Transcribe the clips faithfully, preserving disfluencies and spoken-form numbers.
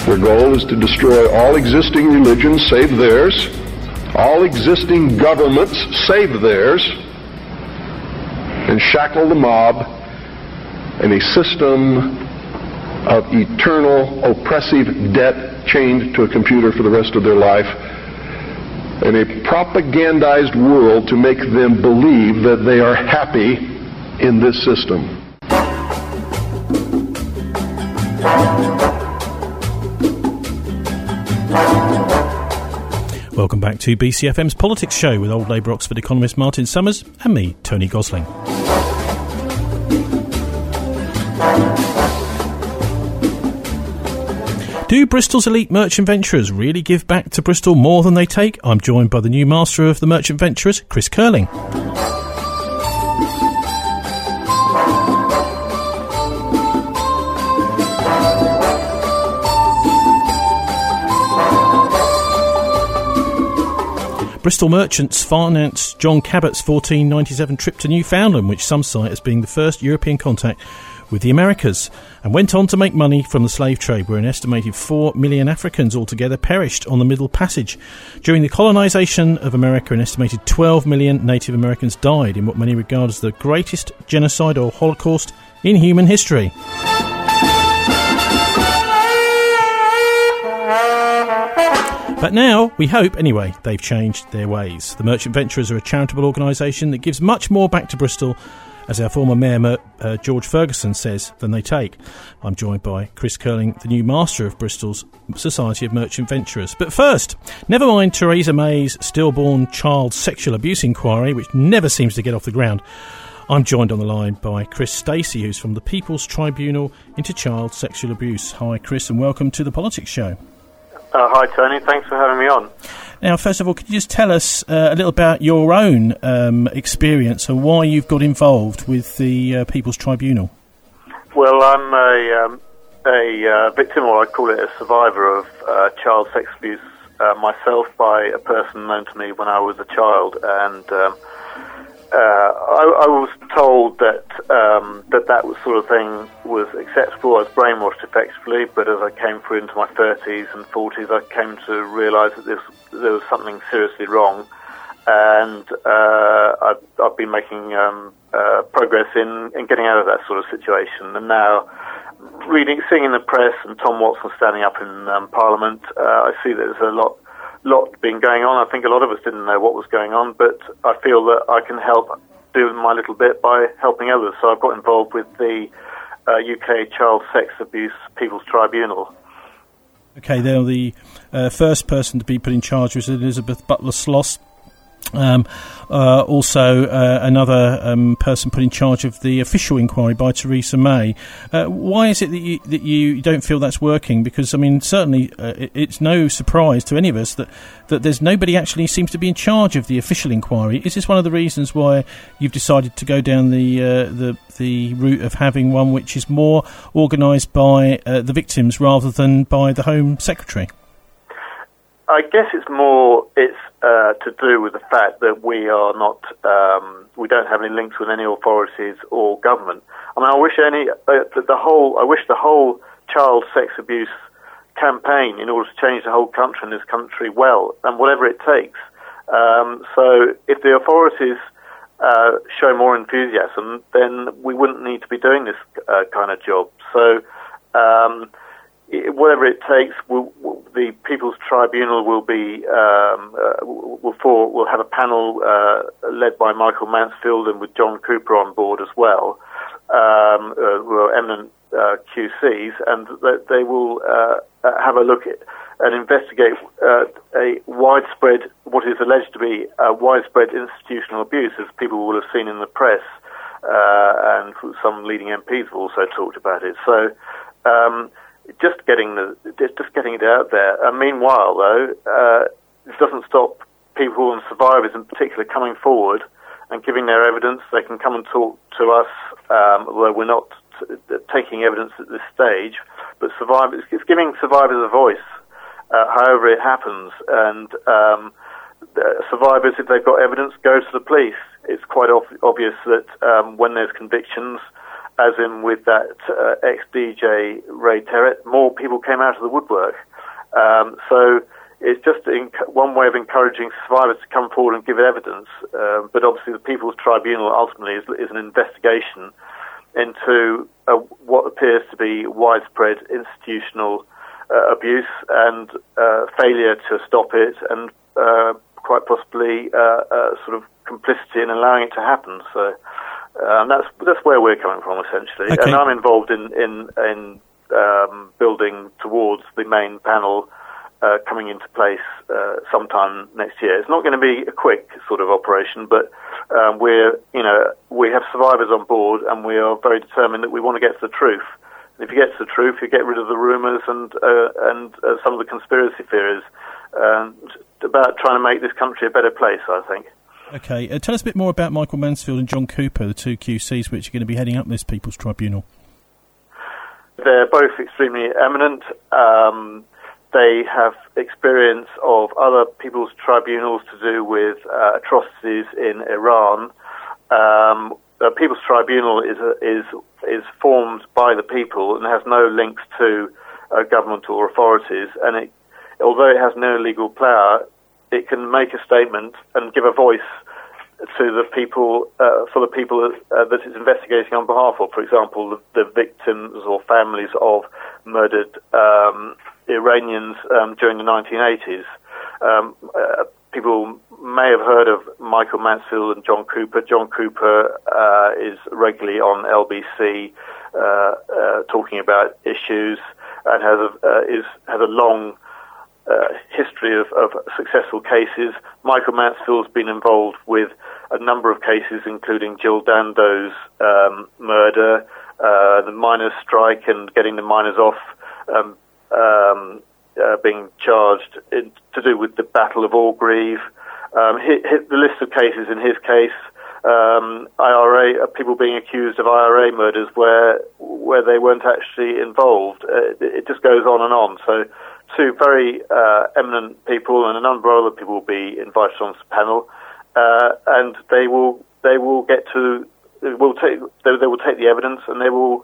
Their goal is to destroy all existing religions save theirs, all existing governments save theirs, and shackle the mob in a system of eternal oppressive debt chained to a computer for the rest of their life, in a propagandized world to make them believe that they are happy in this system. Welcome back to B C F M's Politics Show with old Labour Oxford economist Martin Summers and me, Tony Gosling. Do Bristol's elite merchant venturers really give back to Bristol more than they take? I'm joined by the new master of the merchant venturers, Chris Curling. Bristol merchants financed John Cabot's fourteen ninety-seven trip to Newfoundland, which some cite as being the first European contact with the Americas, and went on to make money from the slave trade, where an estimated four million Africans altogether perished on the Middle Passage. During the colonisation of America, an estimated twelve million Native Americans died in what many regard as the greatest genocide or holocaust in human history. But now, we hope, anyway, they've changed their ways. The Merchant Venturers are a charitable organisation that gives much more back to Bristol, as our former Mayor uh, George Ferguson says, than they take. I'm joined by Chris Curling, the new master of Bristol's Society of Merchant Venturers. But first, never mind Theresa May's stillborn child sexual abuse inquiry, which never seems to get off the ground. I'm joined on the line by Chris Stacey, who's from the People's Tribunal into Child Sexual Abuse. Hi, Chris, and welcome to the Politics Show. Uh, hi, Tony. Thanks for having me on. Now, first of all, could you just tell us uh, a little about your own um, experience and why you've got involved with the uh, People's Tribunal? Well, I'm a, um, a uh, victim, or I'd call it a survivor, of uh, child sex abuse uh, myself by a person known to me when I was a child. And um, uh, I, I was told that, um, that that sort of thing was acceptable. I was brainwashed effectively, but as I came through into my thirties and forties, I came to realise that this, there was something seriously wrong, and uh, I've, I've been making um, uh, progress in, in getting out of that sort of situation. And now, reading, seeing in the press and Tom Watson standing up in um, Parliament, uh, I see that there's a lot lot been going on. I think a lot of us didn't know what was going on, but I feel that I can help do my little bit by helping others. So I've got involved with the uh, U K Child Sex Abuse People's Tribunal. Okay, now the uh, first person to be put in charge was Elizabeth Butler-Sloss. Um, uh, also, uh, another um, person put in charge of the official inquiry by Theresa May. Uh, why is it that you, that you don't feel that's working? Because, I mean, certainly uh, it, it's no surprise to any of us that, that there's nobody actually seems to be in charge of the official inquiry. Is this one of the reasons why you've decided to go down the uh, the, the route of having one which is more organised by uh, the victims rather than by the Home Secretary? I guess it's more it's uh, to do with the fact that we are not um, we don't have any links with any authorities or government. I mean, I wish any uh, the, the whole I wish the whole child sex abuse campaign, in order to change the whole country and this country well, and whatever it takes. Um, so if the authorities uh, show more enthusiasm, then we wouldn't need to be doing this uh, kind of job. So. Um, Whatever it takes, we'll, we'll, the People's Tribunal will be um, uh, will, for, will have a panel uh, led by Michael Mansfield and with John Cooper on board as well, um, uh, who are eminent uh, Q Cs, and that they will uh, have a look at and investigate uh, a widespread, what is alleged to be a widespread institutional abuse, as people will have seen in the press, uh, and some leading M Ps have also talked about it. So. Um, Just getting the, just getting it out there. Uh, meanwhile, though, uh, this doesn't stop people and survivors in particular coming forward and giving their evidence. They can come and talk to us, um, although we're not t- taking evidence at this stage. But survivors, it's giving survivors a voice, uh, however it happens. And um, survivors, if they've got evidence, go to the police. It's quite ob- obvious that um, when there's convictions, as in with that uh, ex-D J Ray Terrett, more people came out of the woodwork. Um, so it's just inc- one way of encouraging survivors to come forward and give evidence. Uh, but obviously the People's Tribunal ultimately is, is an investigation into uh, what appears to be widespread institutional uh, abuse and uh, failure to stop it, and uh, quite possibly uh, uh, sort of complicity in allowing it to happen. So um, that's that's where we're coming from, essentially. Okay. And I'm involved in in, in um, building towards the main panel uh, coming into place uh, sometime next year. It's not going to be a quick sort of operation, but um, we're you know we have survivors on board, and we are very determined that we want to get to the truth. And if you get to the truth, you get rid of the rumours and uh, and uh, some of the conspiracy theories um, about trying to make this country a better place, I think. Okay, uh, tell us a bit more about Michael Mansfield and John Cooper, the two Q Cs which are going to be heading up this People's Tribunal. They're both extremely eminent. Um, they have experience of other People's Tribunals to do with uh, atrocities in Iran. Um, the People's Tribunal is a, is is formed by the people and has no links to uh, governmental authorities, and it, although it has no legal power, it can make a statement and give a voice to the people, uh, for the people uh, that it's investigating on behalf of. For example, the, the victims or families of murdered um, Iranians um, during the nineteen eighties. Um, uh, people may have heard of Michael Mansfield and John Cooper. John Cooper uh, is regularly on L B C uh, uh, talking about issues and has a, uh, is has a long Uh, history of, of successful cases. Michael Mansfield's been involved with a number of cases, including Jill Dando's um, murder, uh, the miners' strike, and getting the miners off, um, um, uh, being charged in, to do with the Battle of Orgreave. Um, hit, hit the list of cases in his case. Um, I R A uh, people being accused of I R A murders where where they weren't actually involved. Uh, it, it just goes on and on. So. Two very uh, eminent people and a number of other people will be invited onto the panel, uh, and they will they will get to they will take they, they will take the evidence, and they will.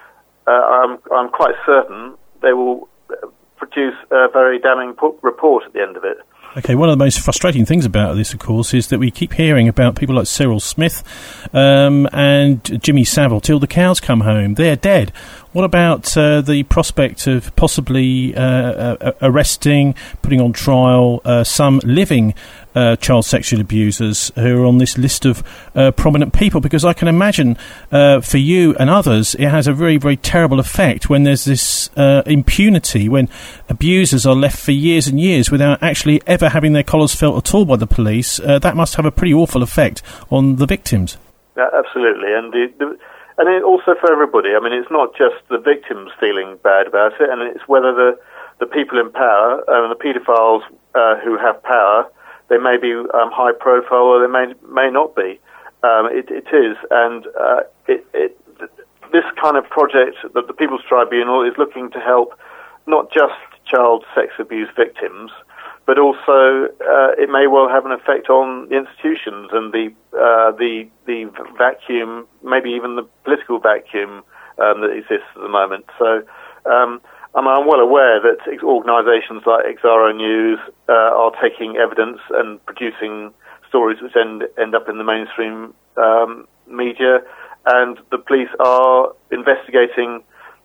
Uh, I'm I'm quite certain they will produce a very damning report at the end of it. Okay, one of the most frustrating things about this, of course, is that we keep hearing about people like Cyril Smith um, and Jimmy Savile till the cows come home. They're dead. What about uh, the prospect of possibly uh, uh, arresting, putting on trial uh, some living uh, child sexual abusers who are on this list of uh, prominent people? Because I can imagine uh, for you and others it has a very, very terrible effect when there's this uh, impunity, when abusers are left for years and years without actually ever having their collars felt at all by the police. Uh, that must have a pretty awful effect on the victims. Yeah, absolutely. And the, the And it also for everybody. I mean, it's not just the victims feeling bad about it, and it's whether the, the people in power, uh, the paedophiles uh, who have power, they may be um, high profile or they may may not be. Um, it, it is, and uh, it, it, this kind of project that the People's Tribunal is looking to help not just child sex abuse victims, but also uh, it may well have an effect on the institutions and the uh, the the vacuum, maybe even the political vacuum um, that exists at the moment. So um, I'm, I'm well aware that organisations like X R O News uh, are taking evidence and producing stories which end end up in the mainstream um, media, and the police are investigating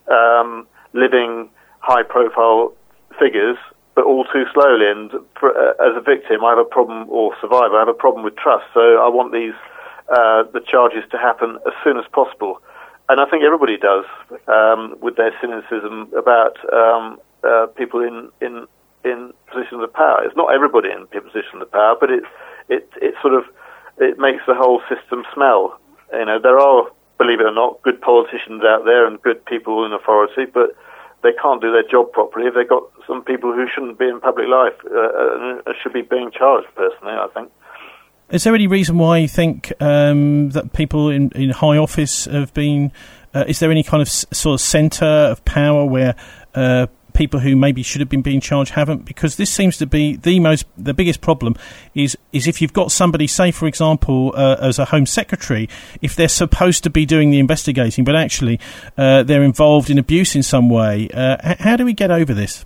um, living high-profile figures, but all too slowly. And for, uh, as a victim, I have a problem, or survivor, I have a problem with trust. So I want these uh, the charges to happen as soon as possible. And I think everybody does, um, with their cynicism about um, uh, people in, in in positions of power. It's not everybody in positions of power, but it it it sort of it makes the whole system smell. You know, there are, believe it or not, good politicians out there and good people in authority, but they can't do their job properly if they've got some people who shouldn't be in public life uh, and should be being charged, personally, I think. Is there any reason why you think um, that people in, in high office have been... Uh, is there any kind of s- sort of centre of power where uh, people who maybe should have been being charged haven't? Because this seems to be the most, the biggest problem is, is if you've got somebody, say, for example, uh, as a Home Secretary, if they're supposed to be doing the investigating, but actually uh, they're involved in abuse in some way. Uh, h- how do we get over this?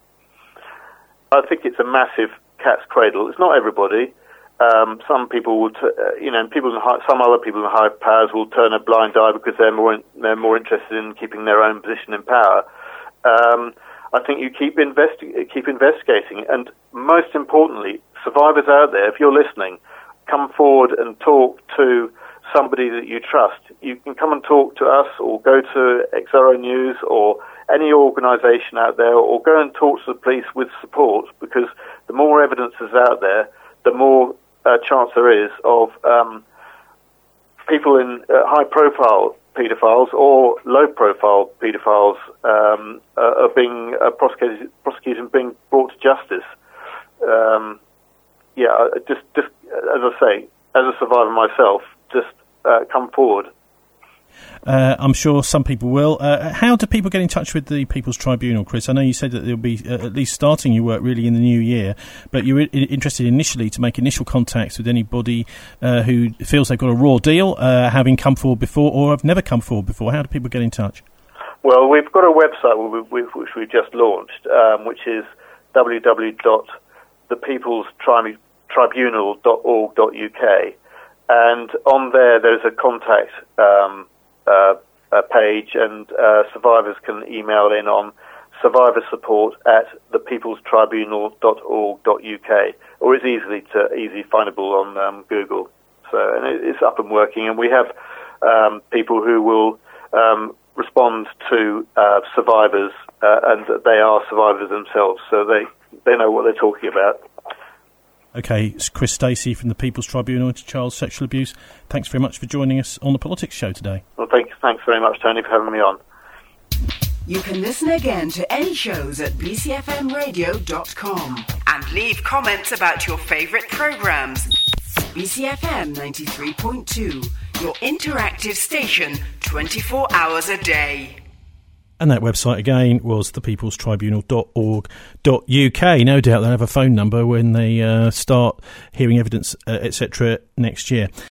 I think it's a massive cat's cradle. It's not everybody. Um, some people will, t- uh, you know, people in high, some other people in high powers will turn a blind eye because they're more in, they're more interested in keeping their own position in power. Um, I think you keep investi- keep investigating, and most importantly, survivors out there, if you're listening, come forward and talk to somebody that you trust. You can come and talk to us, or go to X R O News, or any organisation out there, or go and talk to the police with support, because the more evidence is out there, the more uh, chance there is of um, people in uh, high-profile paedophiles or low-profile paedophiles um, uh, are being uh, prosecuted, prosecuted and being brought to justice. Um, yeah, just, just as I say, as a survivor myself, just uh, come forward. Uh, I'm sure some people will. Uh, how do people get in touch with the People's Tribunal, Chris? I know you said that they'll be uh, at least starting your work really in the new year, but you were I- interested initially to make initial contacts with anybody uh, who feels they've got a raw deal, uh, having come forward before or have never come forward before. How do people get in touch? Well, we've got a website which we've just launched, um, which is w w w dot the people's tribunal dot org dot u k, and on there there's a contact um Uh, a page, and uh, survivors can email in on survivor support at the people's tribunal dot org dot u k, or it's easily to easily findable on um, Google. So, and it, it's up and working, and we have um, people who will um, respond to uh, survivors, uh, and they are survivors themselves, so they they know what they're talking about. Okay, it's Chris Stacey from the People's Tribunal into Child Sexual Abuse. Thanks very much for joining us on the Politics Show today. Well, thanks, thanks very much, Tony, for having me on. You can listen again to any shows at b c f m radio dot com and leave comments about your favourite programmes. B C F M ninety-three point two, your interactive station, twenty-four hours a day. And that website again was the people's tribunal dot org dot u k. No doubt they'll have a phone number when they uh, start hearing evidence, uh, et cetera, next year.